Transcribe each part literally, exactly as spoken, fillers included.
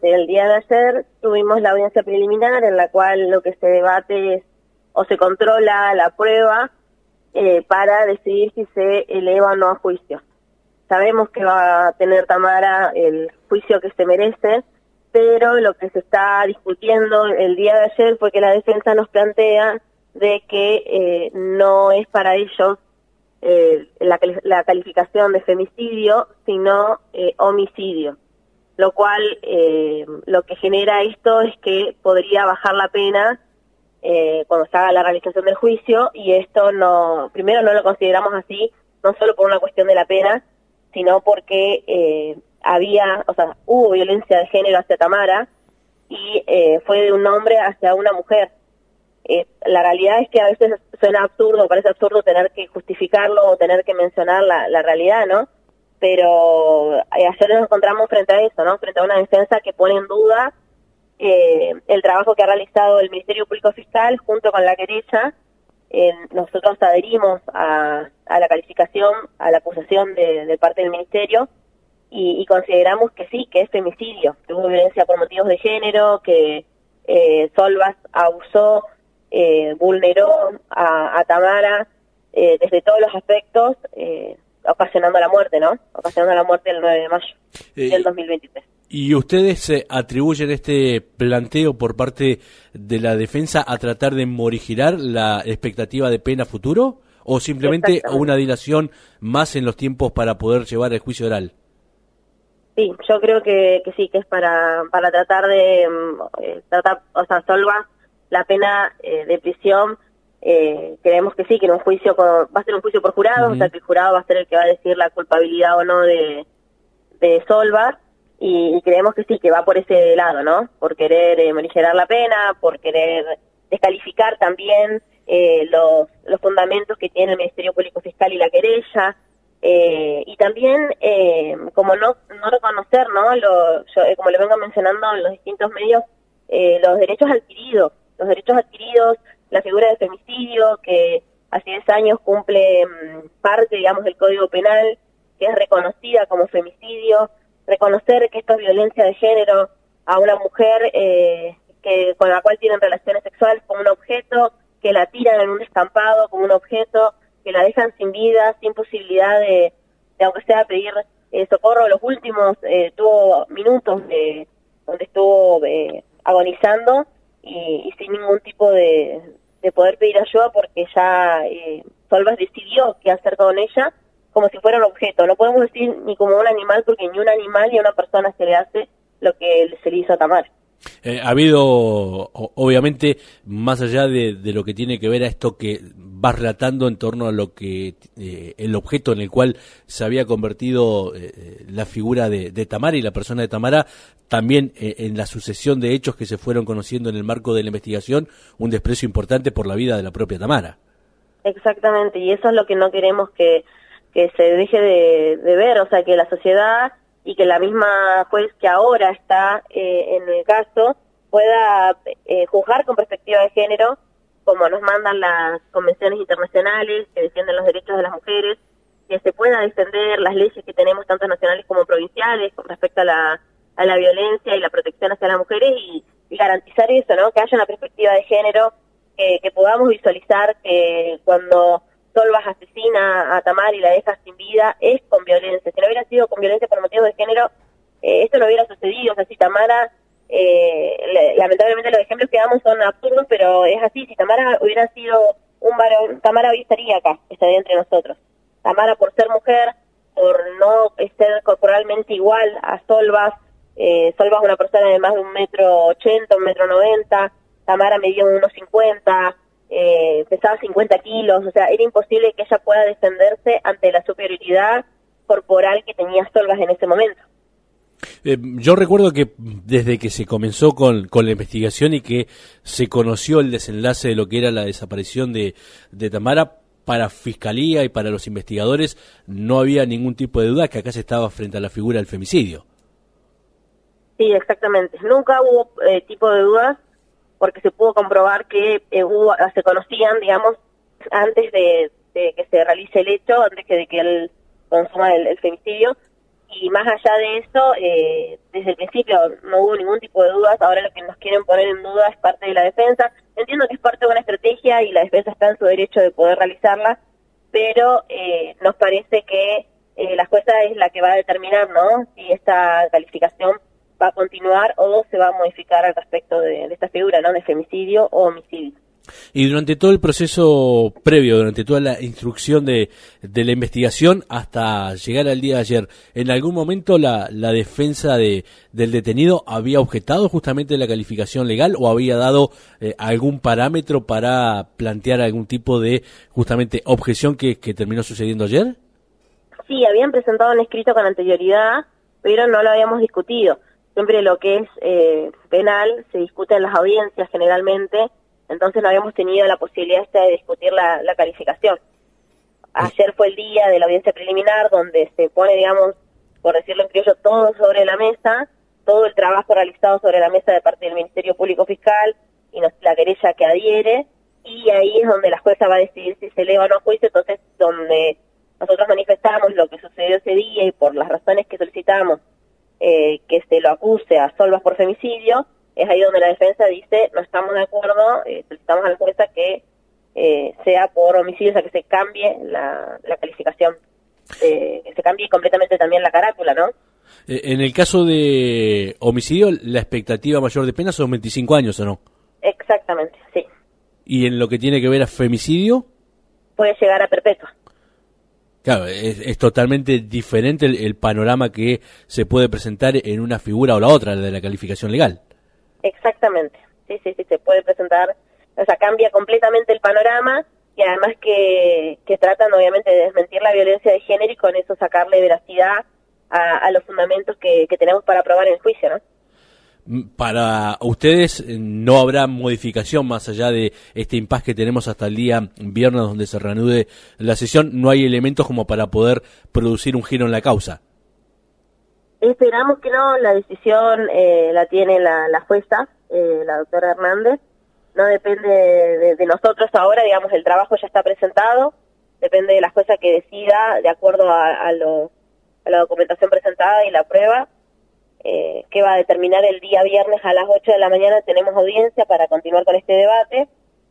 exactamente. El día de ayer tuvimos la audiencia preliminar en la cual lo que se debate es o se controla la prueba eh, para decidir si se eleva o no a juicio. Sabemos que va a tener Tamara el juicio que se merece, pero lo que se está discutiendo el día de ayer fue que la defensa nos plantea de que eh, no es para ellos eh, la, la calificación de femicidio, sino eh, homicidio, lo cual eh, lo que genera esto es que podría bajar la pena eh, cuando se haga la realización del juicio, y esto no, primero no lo consideramos así, no solo por una cuestión de la pena, sino porque eh, había, o sea, hubo violencia de género hacia Tamara y eh, fue de un hombre hacia una mujer. Eh, la realidad es que a veces suena absurdo, parece absurdo tener que justificarlo o tener que mencionar la, la realidad, ¿no? Pero eh, ayer nos encontramos frente a eso, ¿no? Frente a una defensa que pone en duda eh, el trabajo que ha realizado el Ministerio Público Fiscal junto con la querella. Eh, nosotros adherimos a, a la calificación, a la acusación de, de parte del Ministerio y, y consideramos que sí, que es femicidio, que hubo violencia por motivos de género, que eh, Solvas abusó, eh, vulneró a, a Tamara eh, desde todos los aspectos, eh, ocasionando la muerte, ¿no? Ocasionando la muerte el nueve de mayo eh, del dos mil veintitrés. ¿Y ustedes eh, atribuyen este planteo por parte de la defensa a tratar de morigerar la expectativa de pena futuro o simplemente una dilación más en los tiempos para poder llevar el juicio oral? Sí, yo creo que, que sí, que es para para tratar de eh, tratar, o sea, Solvas la pena eh, de prisión. Eh, creemos que sí, que en un juicio por, va a ser un juicio por jurado, uh-huh. O sea, que el jurado va a ser el que va a decir la culpabilidad o no de, de Solvas. Y, y creemos que sí, que va por ese lado, ¿no? Por querer eh, morigerar la pena, por querer descalificar también eh, los, los fundamentos que tiene el Ministerio Público Fiscal y la querella, eh, y también eh, como no no reconocer, ¿no? Lo, yo, eh, como le vengo mencionando en los distintos medios, eh, los derechos adquiridos, los derechos adquiridos, la figura de femicidio, que hace diez años cumple um, parte, digamos, del Código Penal, que es reconocida como femicidio. Reconocer que esto es violencia de género a una mujer eh, que con la cual tienen relaciones sexuales como un objeto, que la tiran en un descampado como un objeto, que la dejan sin vida, sin posibilidad de, de aunque sea pedir eh, socorro. Los últimos eh, tuvo minutos de, donde estuvo eh, agonizando y, y sin ningún tipo de, de poder pedir ayuda porque ya eh, Solvas decidió qué hacer con ella, como si fuera un objeto. No podemos decir ni como un animal, porque ni un animal ni a una persona se le hace lo que se le hizo a Tamara. Eh, ha habido, obviamente, más allá de, de lo que tiene que ver a esto que vas relatando en torno a lo que eh, el objeto en el cual se había convertido eh, la figura de, de Tamara y la persona de Tamara, también eh, en la sucesión de hechos que se fueron conociendo en el marco de la investigación, un desprecio importante por la vida de la propia Tamara. Exactamente, y eso es lo que no queremos que que se deje de, de ver, o sea, que la sociedad y que la misma juez que ahora está eh, en el caso pueda eh, juzgar con perspectiva de género, como nos mandan las convenciones internacionales que defienden los derechos de las mujeres, que se pueda defender las leyes que tenemos tanto nacionales como provinciales con respecto a la, a la violencia y la protección hacia las mujeres y, y garantizar eso, ¿no? Que haya una perspectiva de género, que, que podamos visualizar que cuando Solvas asesina a Tamara y la deja sin vida, es con violencia. Si no hubiera sido con violencia por motivos de género, eh, esto no hubiera sucedido. O sea, si Tamara, eh, le, lamentablemente los ejemplos que damos son absurdos, pero es así. Si Tamara hubiera sido un varón, Tamara hoy estaría acá, estaría entre nosotros. Tamara, por ser mujer, por no ser corporalmente igual a Solvas, eh, Solvas es una persona de más de un metro ochenta, un metro noventa, Tamara medía unos cincuenta, Eh, pesaba cincuenta kilos, o sea, era imposible que ella pueda defenderse ante la superioridad corporal que tenía Solvas en ese momento. Eh, yo recuerdo que desde que se comenzó con, con la investigación y que se conoció el desenlace de lo que era la desaparición de, de Tamara, para Fiscalía y para los investigadores no había ningún tipo de duda que acá se estaba frente a la figura del femicidio. Sí, exactamente. Nunca hubo eh, tipo de dudas, porque se pudo comprobar que eh, hubo, se conocían, digamos, antes de, de que se realice el hecho, antes que de que él consuma el, el femicidio, y más allá de eso, eh, desde el principio no hubo ningún tipo de dudas. Ahora lo que nos quieren poner en duda es parte de la defensa. Entiendo que es parte de una estrategia y la defensa está en su derecho de poder realizarla, pero eh, nos parece que eh, la jueza es la que va a determinar, ¿no?, si esta calificación va a continuar o se va a modificar al respecto de, de esta figura, ¿no?, de femicidio o homicidio. Y durante todo el proceso previo, durante toda la instrucción de, de la investigación hasta llegar al día de ayer, ¿en algún momento la, la defensa de, del detenido había objetado justamente la calificación legal o había dado eh, algún parámetro para plantear algún tipo de justamente objeción que, que terminó sucediendo ayer? Sí, habían presentado un escrito con anterioridad, pero no lo habíamos discutido. Siempre lo que es eh, penal se discute en las audiencias generalmente. Entonces no habíamos tenido la posibilidad esta de discutir la, la calificación. Ayer fue el día de la audiencia preliminar donde se pone, digamos, por decirlo en criollo, todo sobre la mesa, todo el trabajo realizado sobre la mesa de parte del Ministerio Público Fiscal y nos, la querella que adhiere, y ahí es donde la jueza va a decidir si se eleva o no a juicio. Entonces, donde nosotros manifestamos lo que sucedió ese día y por las razones que solicitamos eh, que se lo acuse a Solvas por femicidio, es ahí donde la defensa dice, no estamos de acuerdo, eh, solicitamos a la jueza que eh, sea por homicidio, o sea, que se cambie la, la calificación, eh, que se cambie completamente también la carátula, ¿no? Eh, en el caso de homicidio, la expectativa mayor de pena son veinticinco años, ¿o no? Exactamente, sí. ¿Y en lo que tiene que ver a femicidio? Puede llegar a perpetua. Claro, es, es totalmente diferente el, el panorama que se puede presentar en una figura o la otra, la de la calificación legal. Exactamente, sí, sí, sí, se puede presentar, o sea, cambia completamente el panorama y además que, que tratan obviamente de desmentir la violencia de género y con eso sacarle veracidad a, a los fundamentos que, que tenemos para aprobar en el juicio, ¿no? Para ustedes no habrá modificación más allá de este impasse que tenemos hasta el día viernes donde se reanude la sesión, no hay elementos como para poder producir un giro en la causa. Esperamos que no, la decisión eh, la tiene la, la jueza, eh, la doctora Hernández, no depende de, de nosotros ahora, digamos, el trabajo ya está presentado, depende de la jueza que decida, de acuerdo a, a, lo, a la documentación presentada y la prueba, eh, que va a determinar el día viernes a las ocho de la mañana. Tenemos audiencia para continuar con este debate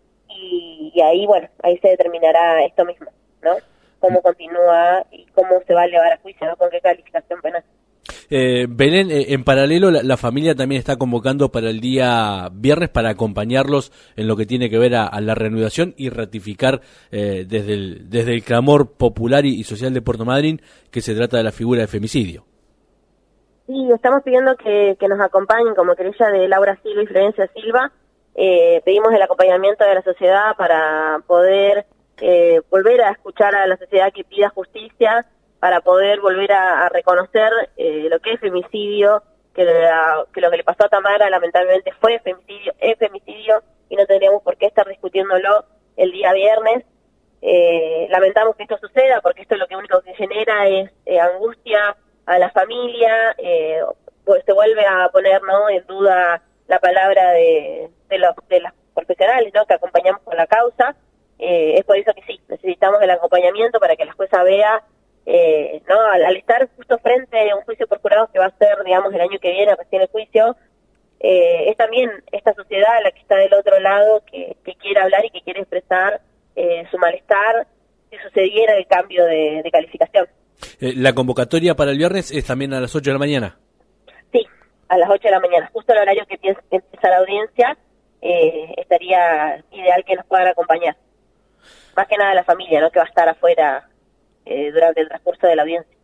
y, y ahí, bueno, ahí se determinará esto mismo, ¿no? Cómo continúa y cómo se va a elevar a juicio, ¿no? Con qué calificación penal. Eh, Belén, eh, en paralelo la, la familia también está convocando para el día viernes para acompañarlos en lo que tiene que ver a, a la reanudación y ratificar eh, desde, el, desde el clamor popular y, y social de Puerto Madryn que se trata de la figura de femicidio. Sí, estamos pidiendo que, que nos acompañen como querella de Laura Silva y Florencia Silva. Eh, pedimos el acompañamiento de la sociedad para poder eh, volver a escuchar a la sociedad que pida justicia, para poder volver a, a reconocer eh, lo que es femicidio, que, la, que lo que le pasó a Tamara lamentablemente fue femicidio, es femicidio, y no tendríamos por qué estar discutiéndolo el día viernes. Eh, lamentamos que esto suceda, porque esto lo que único que genera es eh, angustia a la familia, eh, pues se vuelve a poner, ¿no?, en duda la palabra de, de, los, de las profesionales, ¿no?, que acompañamos con la causa. Eh, es por eso que sí, necesitamos el acompañamiento para que la jueza vea, Eh, no, al, al estar justo frente a un juicio por jurados que va a ser, digamos, el año que viene, recién el juicio, eh, es también esta sociedad la que está del otro lado, que, que quiere hablar y que quiere expresar eh, su malestar si sucediera el cambio de, de calificación. Eh, ¿La convocatoria para el viernes es también a las ocho de la mañana? Sí, a las ocho de la mañana, justo el horario que empieza, que empieza la audiencia, eh, estaría ideal que nos puedan acompañar. Más que nada la familia, ¿no?, que va a estar afuera Eh, durante el transcurso de la audiencia.